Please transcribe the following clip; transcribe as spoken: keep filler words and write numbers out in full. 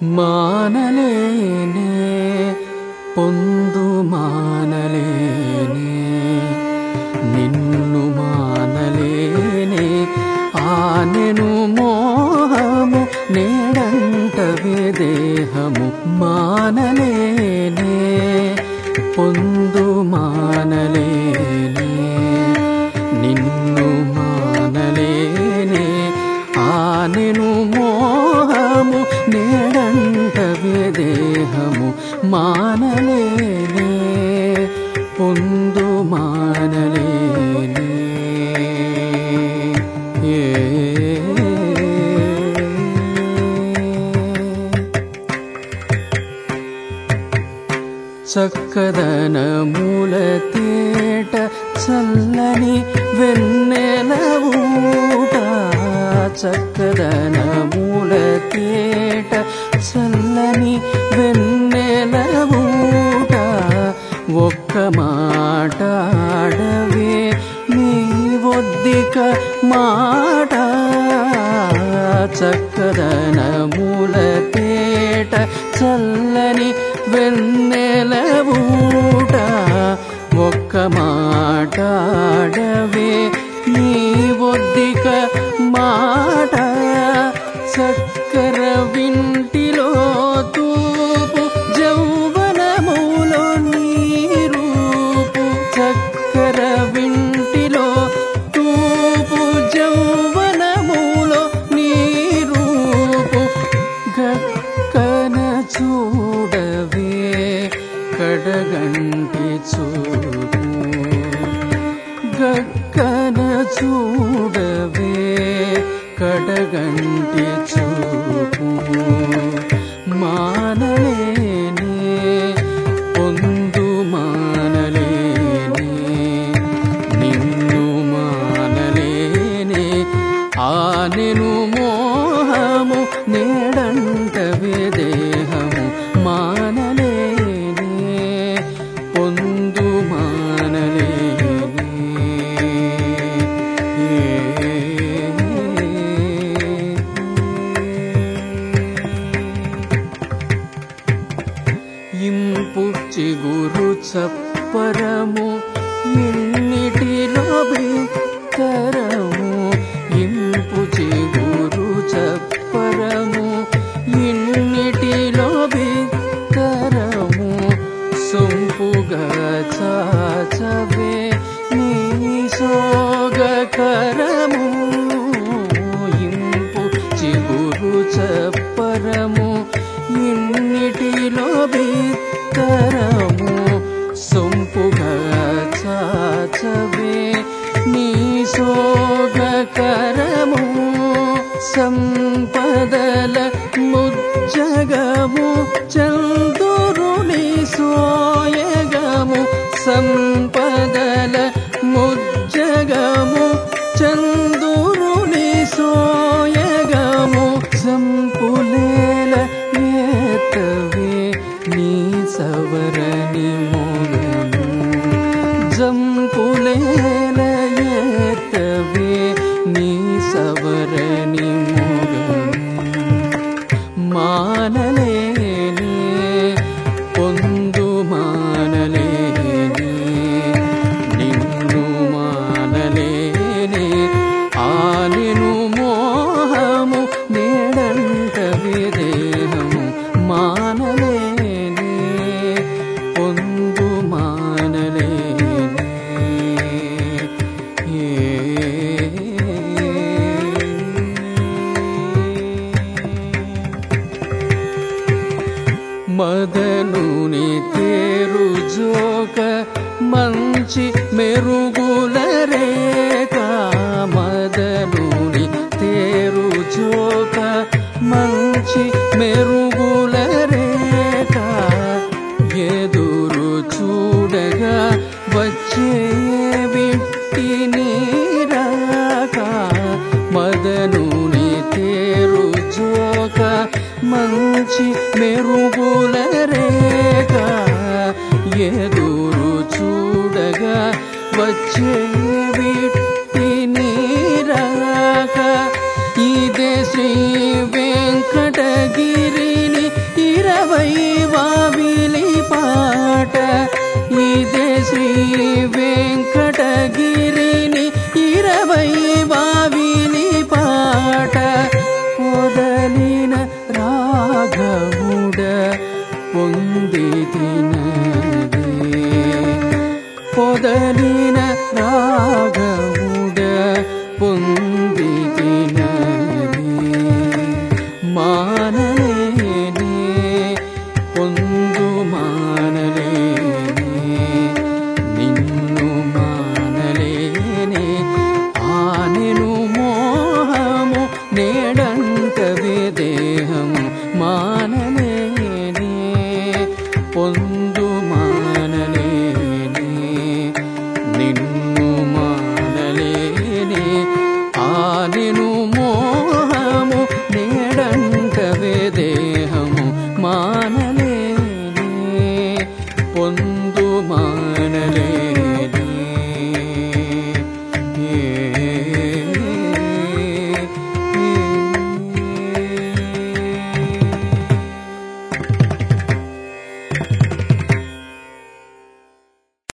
మానలేనే పొందు మానలేనే నిన్ను మానలేనే ఆనెను మోహము నేడంటవే దేహము మానలేనే పొందు మానలేనే నిన్ను మానలేనే ఆనెను మోహము నేడంటవే దేహము మానలేనే పొందు మానలేనే చక్కదనముల తేట చల్లని వెన్నెల ఊట చక్కదనముల తేట చల్లని వెన్నెల ఊట ఒక్క మాటాడవే నీ ఒద్దిక మాట చక్కదనముల తేట చల్లని వెన్నెల ఊట ఒక్క మాటాడవే నీ ఒద్దిక మాట చక్కర వింటిలో తూపు జౌవనములో నీరూపు చక్కర వింటిలో తూపు జౌవనములో నీరూపు గక్కన చూడవే కడగంటి చూపు గక్కన చూడవే కడగంటి చూపు మానలేనే పొందు మానలేనే నిన్ను మానలేనే ఆనెను మోహము నేడంటవే దేహము మానలేనే పొందు మానలేనే ఇంపు చిగురు చప్పరము ఇన్నిటిలో బిత్తరము ఇంపు చిగురు చప్పరము ఇన్నిటిలో బిత్తరము సొంపుగా చాచవే నీ సోగకరము ఇంపు చిగురు చప్పరము ఇన్నిటిలో బిత్తరము సొంపుగా చాచవే నీ సోగకరము సంపదల ముజ్జగము చందురుని సోయగము సంపదల ముజ్జగము చందురుని సోయగము సంపులేల ఏతవే నీ సవరణి మోగము జంపులేల ఏతవే నీ సవరణి మోగము మానలేనే పొందు మానలేనే నిన్ను మానలేనే ఆనెను మోహము నేడంటవే దేహము మానలేనే పొందు మానలేనే మదనుని తేరు జోక మంచి మెరుగుల రేఖ మదనుని తేరు జోక మంచి మెరుగుల రేఖ ఎదురు చూడగా వచ్చే విట్టి నీరాక మదనుని తేరు జోక మంచి మెరుగుల రేఖ ఎదురు చూడగా వచ్చే విట్టి నీరాక ఇదే శ్రీ వెంకటగిరిని వైవావిని పాట పొదలిన రాఘవుడ పొంది తినదే పొదలిన రాఘవుడ పొంది తినదే మానలేనే పొందు మానలేనే నిన్ను మానలేనే ఆనెను మోహము నేడంటవే దేహము మానలేనే పొందు మానలేనే నిన్ను మానలేనే ఆనెను మోహము నేడంటవే దేహము మానలేనే పొందు మా